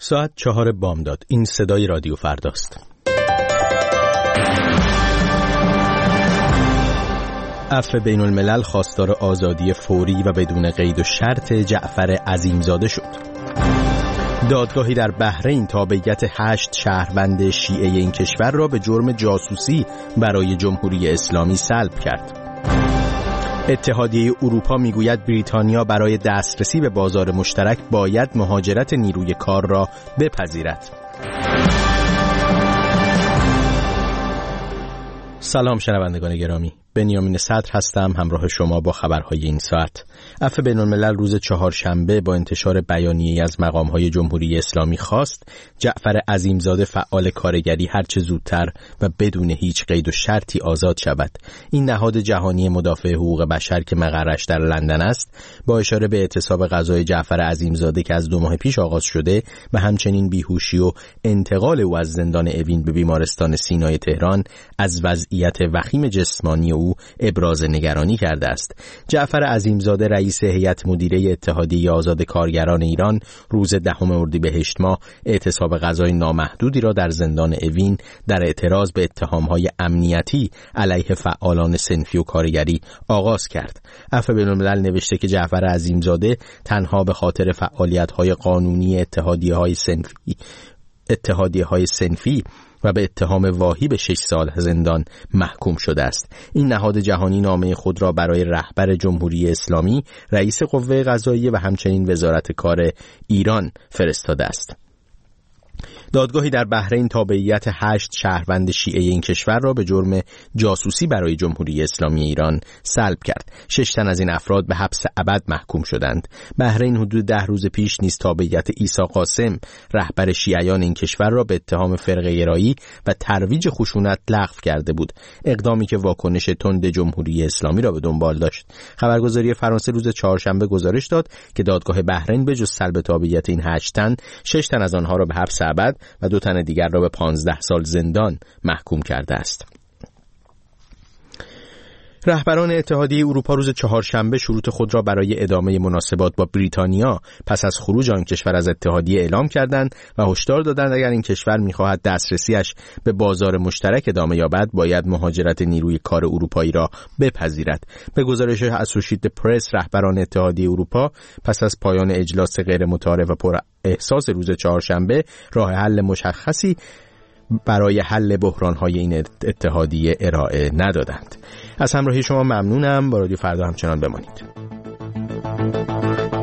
ساعت 4 بامداد. این صدای رادیو فرداست. عفو بین الملل خواستار آزادی فوری و بدون قید و شرط جعفر عظیمزاده شد. دادگاهی در بحرین تابعیت 8 شهروند شیعه این کشور را به جرم جاسوسی برای جمهوری اسلامی سلب کرد. اتحادیه اروپا میگوید بریتانیا برای دسترسی به بازار مشترک باید مهاجرت نیروی کار را بپذیرد. سلام شنوندگان گرامی، بنیامین صدر هستم، همراه شما با خبرهای این ساعت. عفو بین الملل روز چهارشنبه با انتشار بیانیه‌ای از مقام‌های جمهوری اسلامی خواست جعفر عظیمزاده فعال کارگری هرچه زودتر و بدون هیچ قید و شرطی آزاد شود. این نهاد جهانی مدافع حقوق بشر که مقرش در لندن است، با اشاره به اعتصاب قضای جعفر عظیمزاده که از 2 ماه پیش آغاز شده و همچنین بیهوشی و انتقال او از زندان اوین به بیمارستان سینای تهران، از وضعیت وخیم جسمانی او ابراز نگرانی کرده است. جعفر عظیمزاده رئیس هیئت مدیره اتحادیه آزاد کارگران ایران روز 10 اردیبهشت ماه اعتصاب قضای نامحدودی را در زندان اوین در اعتراض به اتهام‌های امنیتی علیه فعالان صنفی و کارگری آغاز کرد. عفو بین الملل نوشته که جعفر عظیمزاده تنها به خاطر فعالیت‌های قانونی اتحادیه‌های صنفی و به اتهام واهی به 6 سال زندان محکوم شده است. این نهاد جهانی نامه خود را برای رهبر جمهوری اسلامی، رئیس قوه قضاییه و همچنین وزارت کار ایران فرستاده است. دادگاهی در بحرین تابعیت 8 شهروند شیعه این کشور را به جرم جاسوسی برای جمهوری اسلامی ایران سلب کرد. 6 تن از این افراد به حبس ابد محکوم شدند. بحرین حدود 10 روز پیش نیز تابعیت عیسی قاسم، رهبر شیعیان این کشور را به اتهام فرقه‌گرایی و ترویج خشونت لغو کرده بود، اقدامی که واکنش تند جمهوری اسلامی را به دنبال داشت. خبرگزاری فرانسه روز چهارشنبه گزارش داد که دادگاه بحرین به جز سلب تابعیت این 8 تن، 6 تن از آنها را به حبس ابد و 2 تن دیگر را به 15 سال زندان محکوم کرده است. رهبران اتحادیه اروپا روز چهارشنبه شروط خود را برای ادامه مناسبات با بریتانیا پس از خروج آن کشور از اتحادیه اعلام کردند و هشدار دادند اگر این کشور می‌خواهد دسترسیش به بازار مشترک ادامه یابد باید مهاجرت نیروی کار اروپایی را بپذیرد. به گزارش اسوشییتد پرس، رهبران اتحادیه اروپا پس از پایان اجلاس غیر متعارف و پر احساس روز چهارشنبه راه حل مشخصی برای حل بحران‌های این اتحادیه ارائه ندادند. از همراهی شما ممنونم. با رادیو فردا همچنان بمانید.